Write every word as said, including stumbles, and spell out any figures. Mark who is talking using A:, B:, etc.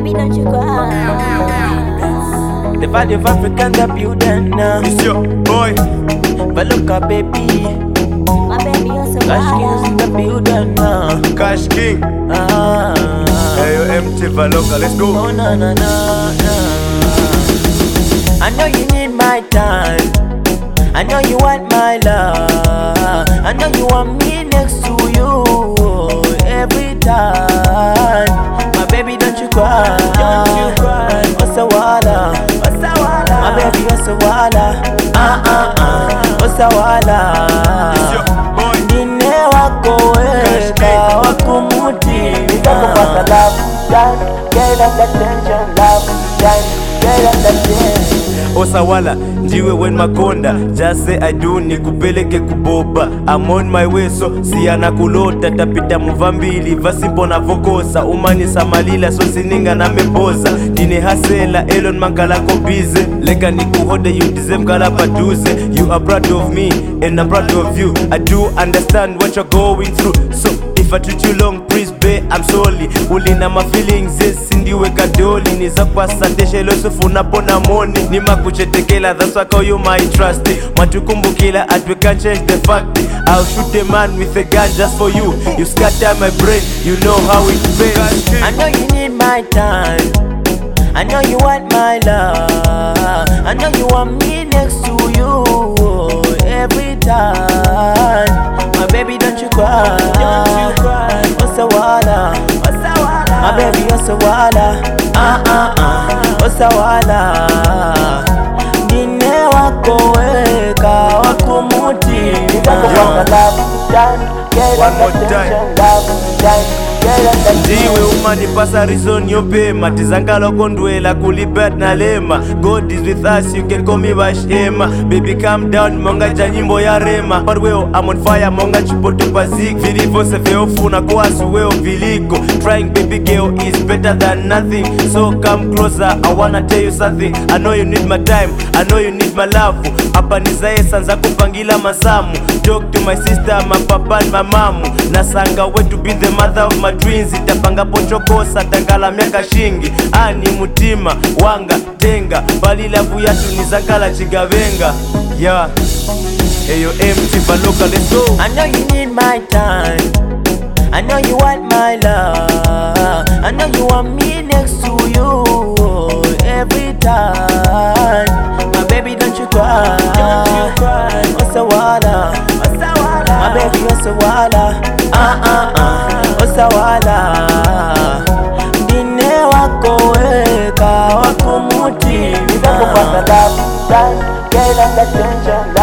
A: baby, don't you cry.
B: The value of African the building now.
C: It's your boy.
B: But look up, baby.
A: My baby, you're so
B: Cash King's in the
A: wild.
B: building now.
C: Cash King.
B: Ah.
C: Hey, yo, M T Valoka, let's go.
B: Oh, no, no, no, no. I know you need my time. I know you want my love. I know you want me next to you every time. My baby, don't you cry. Don't you cry. Osawala, Osawala. My baby, Osawala. Ah ah ah. Osawala.
C: It's your boy.
B: Nine wako weka wakumuti. Nikakupata love, time, get up the tension, love, time, get up the tension.
C: Osawala, ndiwe when makonda. Just say I do, nikupeleke kuboba. I'm on my way, so siyana kulota. Tapita muvambili, vasimpo na vokosa. Umani samalila, so sininga na meboza. Dine hasela, Elon Mankala ko busy. Leka nikuhode, you deserve kala paduze. You are proud of me, and I'm proud of you. I do understand what you're going through. So if I treat you long, please babe, I'm sorry. Ulina my feelings, yes, sindiwe kadoli. Niza kwa sateshe lo sufuna pona moni. Nima kuchetekela, that's why I call you my trusty. Matukumbukila, and we can't change the fact. I'll shoot a man with a gun just for you. You scatter my brain, you know how it feels.
B: I know you need my time. I know you want my love. I know you want me next to you every time. My baby, don't you cry. Don't you cry. Osawala, Osawala. My baby, Osawala. Ah ah ah. Osawala. Nine wako weka wakumuti. Nikakupata love, time, get
C: One more
B: up the
C: time.
B: tension, love, time, get up the
C: Ndiwe umani pasa reason yopema. Tizangalo kondwela kulibet na lema. God is with us, you can call me Bashema. Baby calm down, monga janyimbo ya rema. But weo, I'm on fire, monga chipote pazik. Vilivo se veo funa kwa suweo viliko. Trying baby girl is better than nothing. So come closer, I wanna tell you something. I know you need my time, I know you need my love. Hapa nizae sanza kupangila masamu. Talk to my sister, my papa and my mamu. Nasanga way to be the mother of my twins. Itapanga pochokosa tangala miaka shingi. Ani mutima wanga tenga balila buyatu nizangala chigavenga. Yeah. Hey yo, M T Valoka, let's go.
B: I know you need my time. I know you want my love. I know you want me next to you every time. My baby, don't you cry. Don't you cry. Osawala, Osawala. My baby, Osawala. Ah ah ah. Osawala. Nine wako weka wakumuti. Nikakupata love, time, get up the tension.